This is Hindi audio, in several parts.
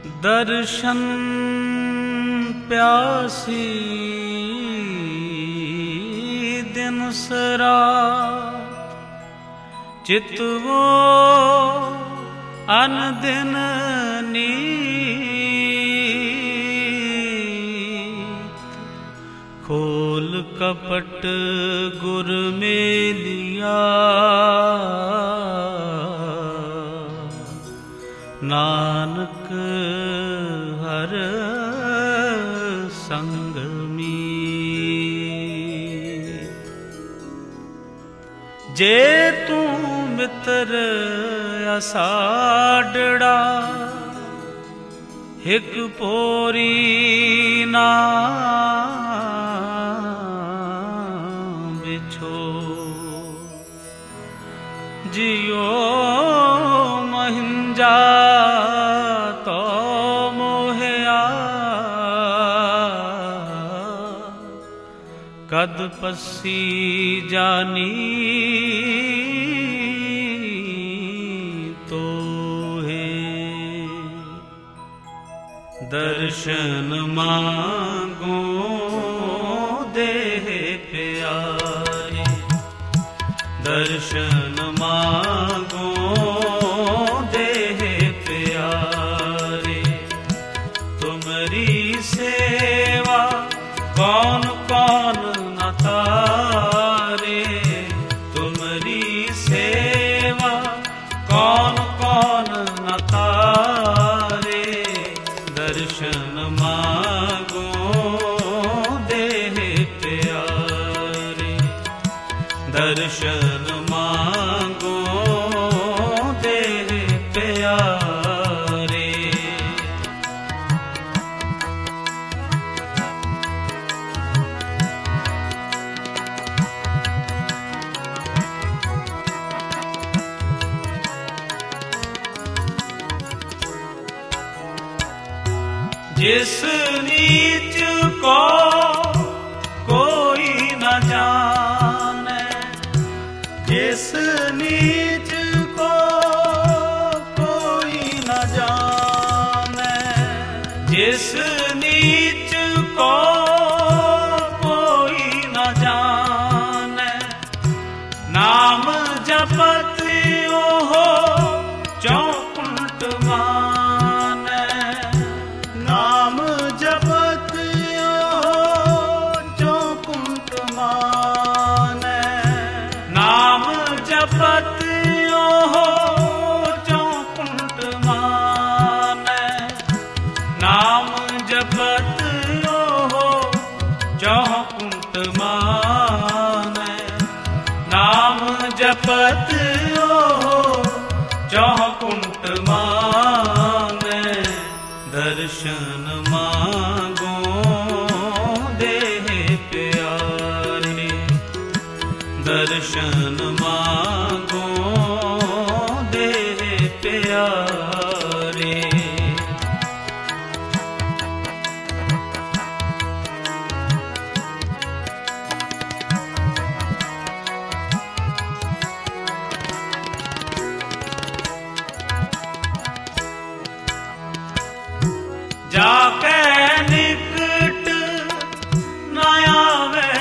दर्शन प्यासी दिन सरात, चितवो अनदिन नीत। खोल कपट गुर में लिया, नानक हर संग मीत। जे तू मित्र असाडड़ा, हिक पोरी ना बिछो। जियो महिंजा तो मोहया, कद पसी जानी तो है। दर्शन मांगो देह प्यारे, दर्शन मांगो देह प्यारे। तुमरी सेवा कौन कौन न तारे, तुमरी सेवा कौन कौन न तारे। दर्शन मांगो देह प्यारे, दर्शन मांगो देह प्यारे। जिस नीच को कोई न जाने, जिस नीच को कोई न जाने, जिस नीच को कोई न जाने। नाम जपत हो चौकुंठ माने, नाम जपत हो चौकुंठ माने। नाम जपत हो चौकुंठ माने, नाम जपत हो चौकुंठ माने। नाम जपत हो चौकुंठ माने। दर्शन मांगो देह प्यारे, दर्शन मांगो देह प्यारे। जाके निकट न आवे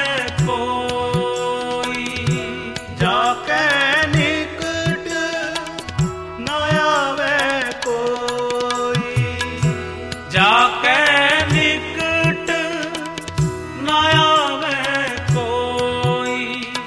कोई, जाके निकट न आवे कोई। जाके निकट न आवे कोई।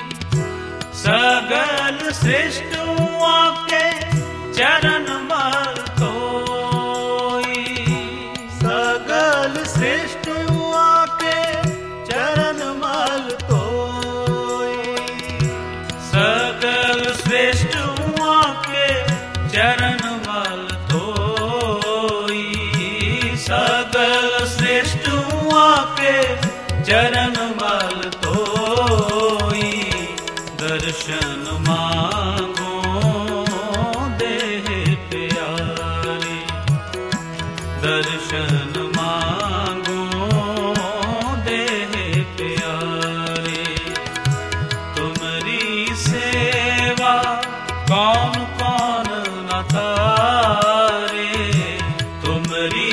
सगल सृष्टुआ के चरण मल तोई, सगल सृष्टुआ के चरण मल तोई। सगल सृष्टुआ के चरण मल तोई। सगल सृष्टुआ के चरण मल तोई। दर्शन मांगो देह प्यारे, दर्शन मांगो देह प्यारे। तुमरी सेवा कौन कौन न तारे, तुमरी